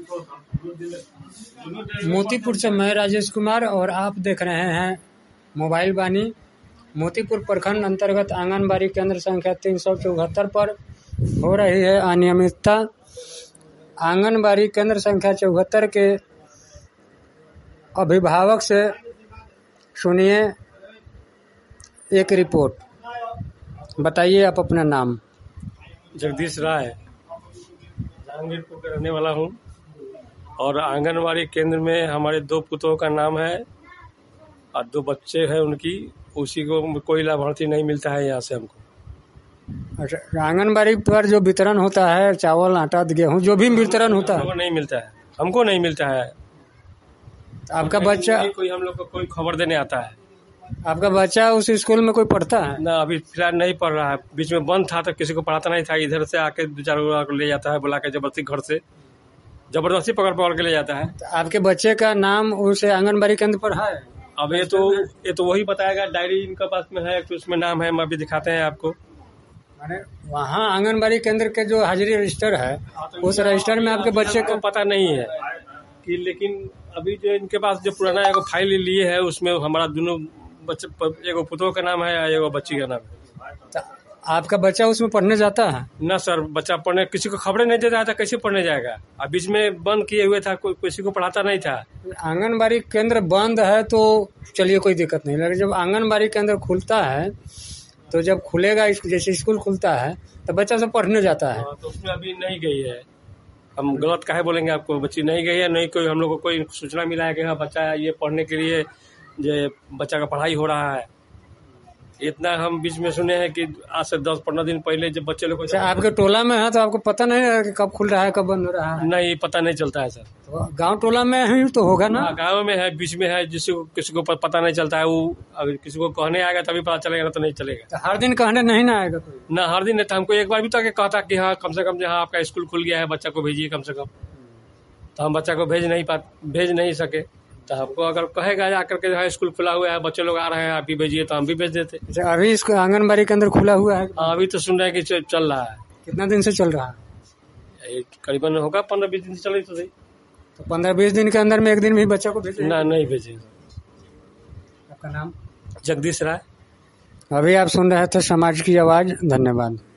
मोतीपुर से मैं राजेश कुमार और आप देख रहे हैं मोबाइल वाणी। मोतीपुर प्रखंड अंतर्गत आंगनबाड़ी केंद्र संख्या 374 पर हो रही है अनियमितता। आंगनबाड़ी केंद्र संख्या 74 के अभिभावक से सुनिए एक रिपोर्ट। बताइए आप अपना नाम। जगदीश राय, जहांगीरपुर का रहने वाला हूँ और आंगनबाड़ी केंद्र में हमारे 2 पुतों का नाम है और 2 बच्चे हैं उनकी। उसी को कोई लाभार्थी नहीं मिलता है यहाँ से हमको। अच्छा, आंगनबाड़ी पर जो वितरण होता है चावल आटा गेहूँ जो भी वितरण होता है हमको नहीं मिलता है, हमको नहीं मिलता है। आपका बच्चा कोई हम लोग को कोई खबर देने आता है। आपका बच्चा उस स्कूल में कोई पढ़ता है? ना, अभी फिलहाल नहीं पढ़ रहा है। बीच में बंद था तो किसी को पढ़ाता नहीं था। इधर से आके 2-4 को ले जाता है, बुला के जबरदस्ती घर से जबरदस्ती पकड़ के ले जाता है। तो आपके बच्चे का नाम उस आंगनबाड़ी केंद्र पर है? अब ये तो वही बताएगा। डायरी इनके पास में है तो उसमें नाम है, हम अभी दिखाते हैं आपको। माने वहाँ आंगनबाड़ी केंद्र के जो हाजिरी रजिस्टर है उस रजिस्टर में आपके बच्चे को पता नहीं है कि, लेकिन अभी जो इनके पास जो पुराना एक फाइल लिए है उसमें हमारा दोनों बच्चे, एगो पुतों का नाम है, एगो बच्ची का नाम है। तो आपका बच्चा उसमें पढ़ने जाता है? ना सर, बच्चा पढ़ने किसी को खबरें नहीं देता था, कैसे पढ़ने जाएगा। अब बीच में बंद किए हुए था, किसी को पढ़ाता नहीं था। आंगनबाड़ी केंद्र बंद है तो चलिए कोई दिक्कत नहीं, लेकिन जब आंगनबाड़ी केंद्र खुलता है तो जब खुलेगा जैसे स्कूल खुलता है तो बच्चा सब पढ़ने जाता है। तो उसमें अभी नहीं गई है। हम गलत काहे बोलेंगे आपको, बच्ची नहीं गई है। नहीं कोई हम लोग को कोई सूचना मिला है कि हाँ बच्चा ये पढ़ने के लिए जो बच्चा का पढ़ाई हो रहा है। इतना हम बीच में सुने हैं कि आज से 10-15 दिन पहले जब बच्चे लोग को। आपके टोला में है तो आपको पता नहीं है कि कब खुल रहा है कब बंद हो रहा है? नहीं, पता नहीं चलता है सर। तो गांव टोला में ही तो होगा ना? गांव में है, बीच में है, किसी को पता नहीं चलता है। वो अगर किसी को कहने आएगा तभी पता चलेगा, ना तो नहीं चलेगा। तो हर दिन कहने नहीं ना आएगा कोई? ना, हर दिन नहीं था। हमको एक बार भी तो कहता कि हाँ कम से कम जहाँ आपका स्कूल खुल गया है बच्चा को भेजिए कम से कम। तो हम बच्चा को भेज नहीं सके। तो हमको अगर कहेगा आकर के हाँ स्कूल खुला हुआ है, बच्चे लोग आ रहे हैं, आप भी भेजिए, तो हम भी भेज देते। अच्छा, अभी इसको आंगनबाड़ी के अंदर खुला हुआ है? हाँ, अभी तो सुन रहे हैं कि चल रहा है। कितना दिन से चल रहा है? करीबन होगा 15-20 दिन से चल रही तो सही। तो 15-20 दिन के अंदर में एक दिन भी बच्चा को भेजे? ना, नहीं भेजे। आपका नाम? जगदीश राय। अभी आप सुन रहे थे समाज की आवाज। धन्यवाद।